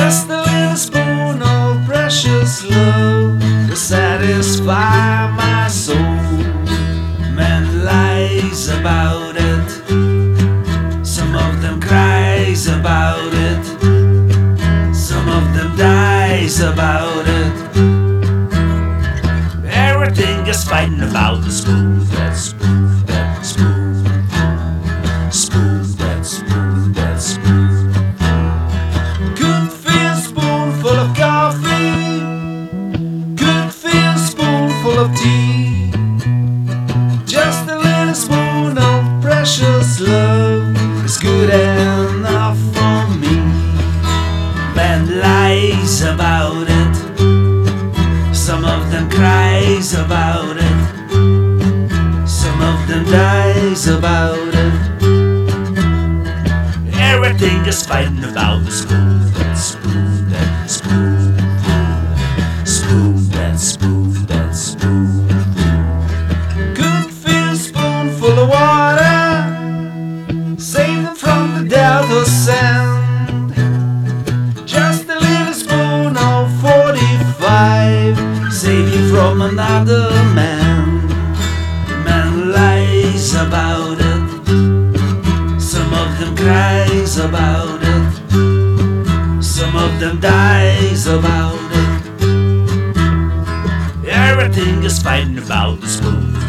Just a little spoon of precious love to satisfy my soul. Man lies about it, some of them cries about it, some of them dies about it. Everything is fighting about the spoon, that spoon, that spoon, spoon, that spoon, that spoon. Could feel a spoonful of coffee, could feel a spoonful of tea. Just a little spoon of precious love is good enough for me. Man lies about it, some of them cries about it, some of them dies about it. Everything is fighting about the spoon, that spoon, that spoon, spoon, that spoon, that spoon. Could feel a spoonful of water, save them from the delta sand. Just a little spoon of 45, save you from another man. Man lies about it, some of them cries about it, some of them dies about it. Everything is fighting about the spoon.